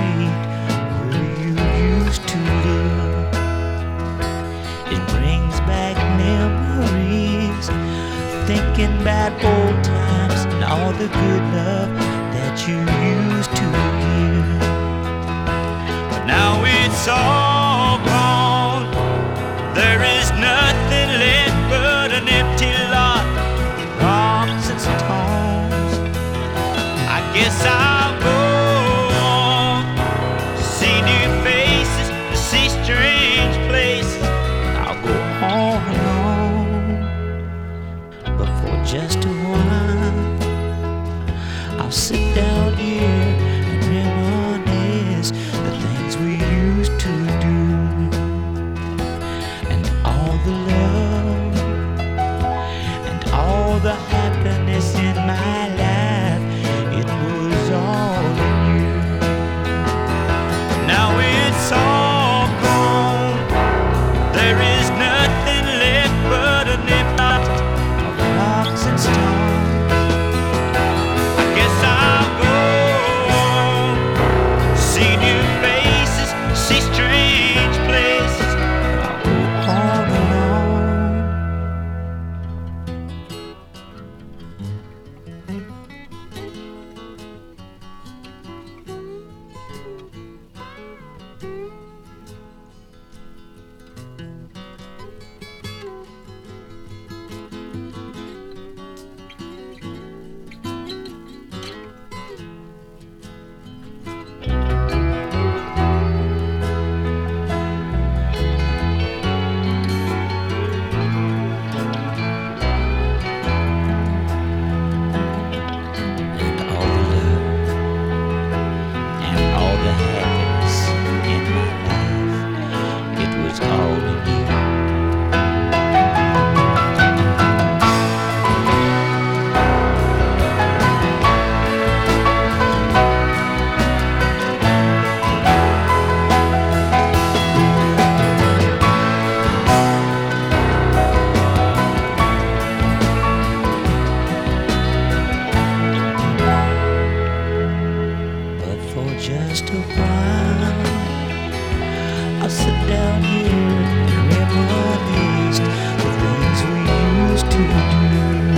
street where you used to live. It brings back memories, thinking about old times and all the good love that you used to give. But now it's all gone. There is nothing left but an empty lot, rocks and stones. I guess I'll go on, see new faces, see strange places. I'll go on alone, but for just a while I'll sit down here and reminisce the things we used to do, and all the love and all the happiness in my life. It was all in you. Now it's all gone. There is nothing left but an empty lot of rocks and stones. I guess I'll go on, see new faces, see strange places. I'll go on alone. Just a while, I'll sit down here and reminisce the things we used to do,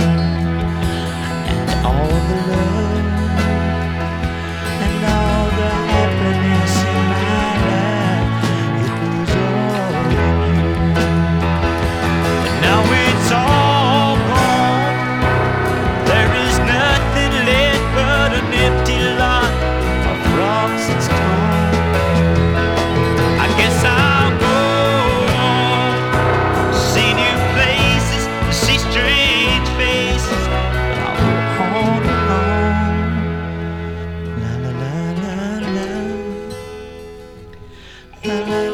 and all the love and all the happiness in my life. It was all in you. But now it's all gone. There is nothing left but an empty lot, rocks and stones. I guess I'll go on, see new places, see strange faces. I'll go on alone. La la la la la. La la